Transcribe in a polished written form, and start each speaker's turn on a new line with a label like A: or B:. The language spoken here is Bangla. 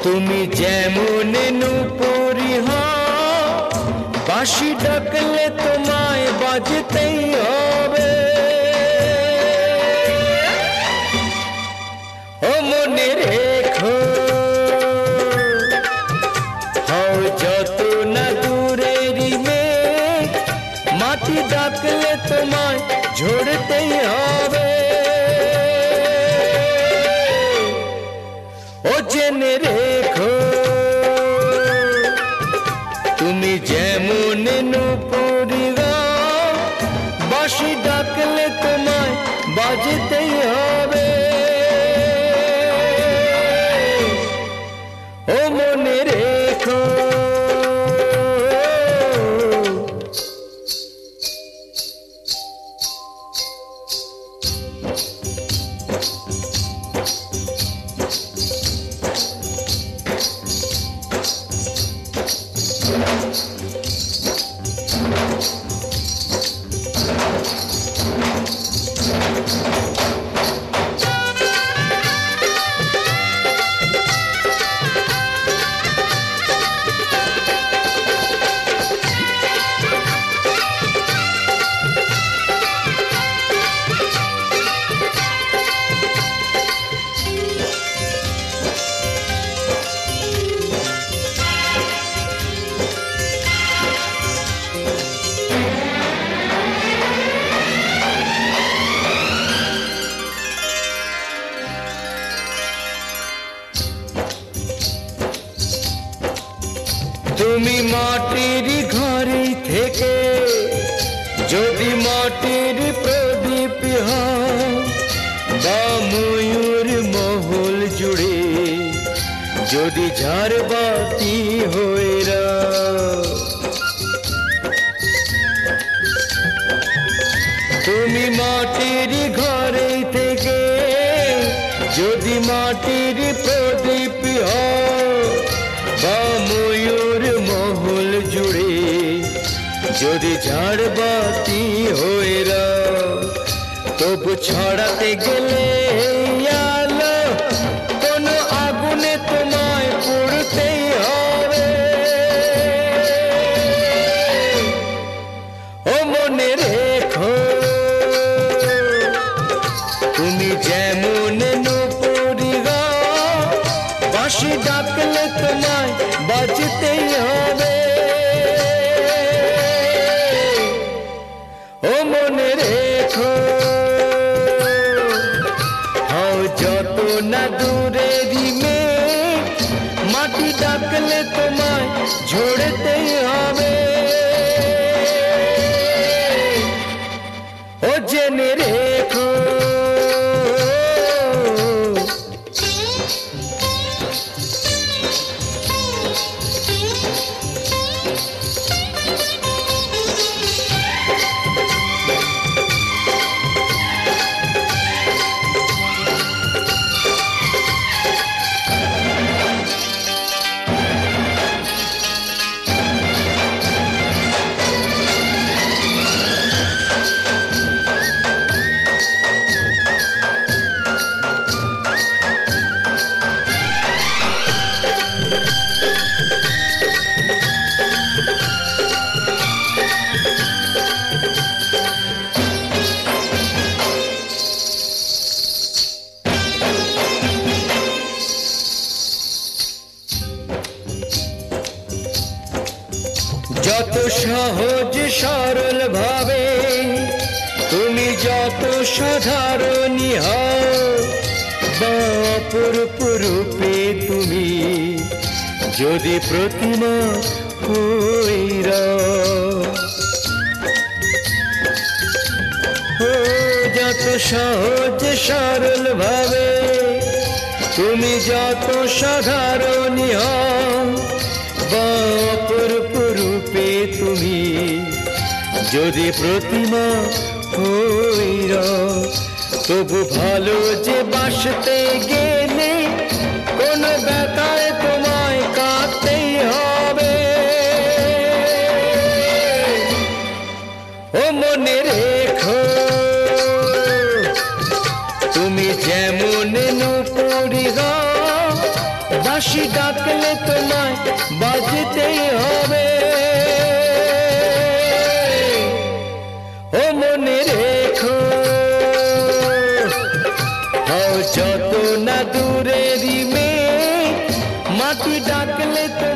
A: তুমি যেমন নূপুরি হও, বাঁশি ডাকলে তোমায় বাজতেই হবে। ও মনে রেখো, হও যত না দূরেরই মেঘ, মাটি ডাকলে তোমায় ঝরতেই হবে। ও জেনে রেখো, তুমি যেমন নূপুরি হও, বাঁশি ডাকলে তোমায় বাজতেই হবে। ও মনে রেখো। তুমি মাটির ঘরে থেকে যদি মাটির প্রদীপ হও, বা ময়ূর মহল জুড়ে যদি ঝাড়বাতি হয়ে রাও, তুমি মাটির ঘরে থেকে যদি মাটির প্রদীপ হও, বা ময়ূর মহল জুড়ে যদি ঝাড়বাতি হয়ে রাও, তবু ছড়াতে গেলে আলো কোন আগুনে তোমায় পুড়তেই হবে। ও মনে রেখো, তুমি যেমন নূপুরি হও, বাঁশি ডাকলে তোমায় বাজতেই হবে। ও মনে রেখো, হও যত না দূরেরই মেঘ, মাটি ডাকলে তোমায় ঝরতেই হবে। ও জেনে রেখো। যত সহজ সরল ভাবে তুমি যত সাধারণী হও, বা অপরূপ রূপে তুমি যদি প্রতিমা হয়ে রাও, যত সহজ সরল ভাবে তুমি যত সাধারণী হও, বা অপরূপ রূপে তুমি যদি প্রতিমা হয়ে রাও, তবু ভালো যে বাসতে গেলে কোন ব্যথায় তোমায় কাঁদতেই হবে। ও মনে রেখো, তুমি যেমন নূপুরি হও, হাসি ডাকলে তোমায় বাজতেই হবে। ও মনে রেখো, হও যত না দূরেরই মেয়ে, মাটি ডাকলে তো